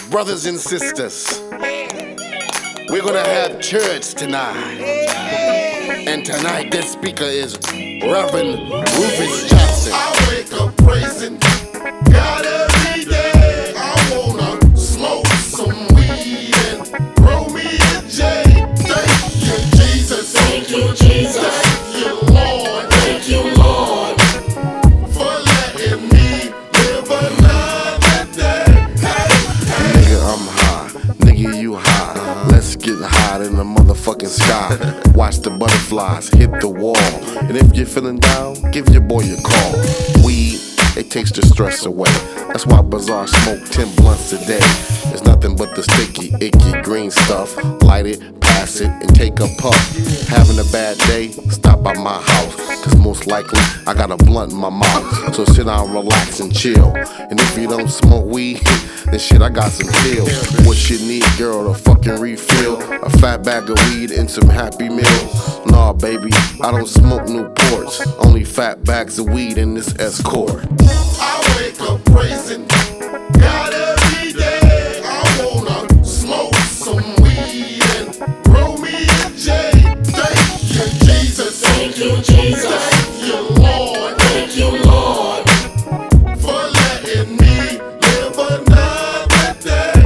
Brothers and sisters, we're gonna have church tonight. And tonight, this speaker is Reverend Rufus Johnson. I wake up praising God every day. I wanna smoke some weed and roll me a J. Thank you, Jesus. Thank you, Jesus. Thank you, Lord. Thank you, Lord. For letting me live another day. Nigga, I'm high. Nigga, you high. Let's get high in the motherfucking sky. Watch the butterflies hit the wall. And if you're feeling down, give your boy a call. Weed, it takes the stress away. That's why Bazaar smoke 10 blunts a day. It's nothing but the sticky, icky green stuff. Light it, pass it, and take a puff. Having a bad day? Stop by my house. Cause most likely, I got a blunt in my mouth. So sit down, relax, and chill. And if you don't smoke weed, then shit, I got some pills. What you need, girl, a fucking refill? A fat bag of weed and some Happy Meals? Nah, baby, I don't smoke Newports. Only fat bags of weed in this Escort. I wake up praising God every day. I wanna smoke some weed and roll me a J. Thank you, Jesus. Thank you, Jesus. Thank you, Lord. Thank you, Lord. For letting me live another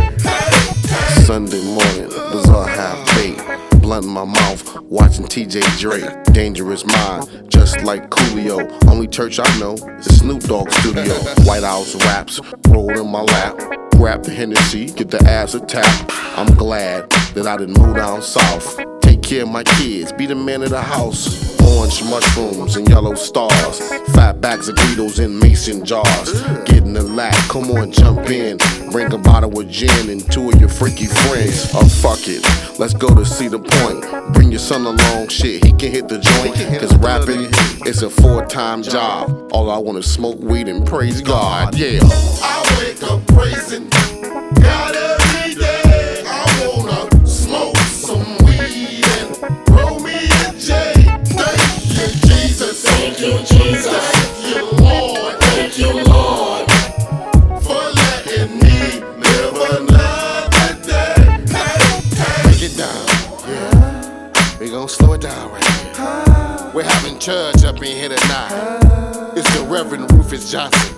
day. Sunday morning, Bazaar half baked. Blunt in my mouth, watching TJ Drake. Dangerous Mind, just like Coolio. Only church I know is the Snoop Dogg studio. White House raps, rolled in my lap. Grab the Hennessy, get the ass attacked. I'm glad that I didn't move down south. Take care of my kids, be the man of the house. Orange mushrooms and yellow stars. Fat bags of Beatles in mason jars. Getting the lack, come on, jump in. Bring a bottle of gin and two of your freaky friends. Oh, fuck it, let's go to Cedar Point. Bring your son along, shit, he can hit the joint. Cause rapping, it's a full-time job. All I want is smoke weed and praise God, yeah. I wake up praising God every day. I wanna smoke some weed and roll me a J. Thank you, Jesus. Thank you, Jesus. Thank you, Lord. Thank you, Lord. For letting me live another day. Break it down, yeah. We gon' slow it down right here. We're having church up in here tonight. It's the Reverend Rufus Johnson.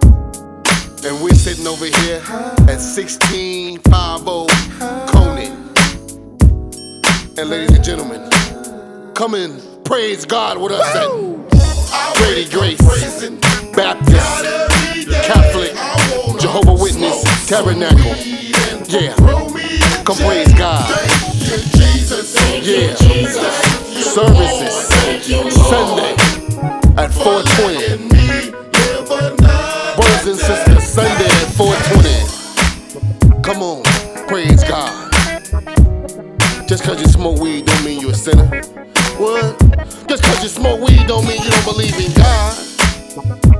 And we're sitting over here at 1650 Conant. And ladies and gentlemen, come and praise God with us at Grady Grace Baptist, Catholic, Jehovah Witness, Tabernacle. Yeah, come praise God. Yeah, services Sunday at 420. Brothers and sisters, Sunday at 420. Come on, praise God. Just cause you smoke weed don't mean you're a sinner. What? Just cause you smoke weed don't mean you don't believe in God.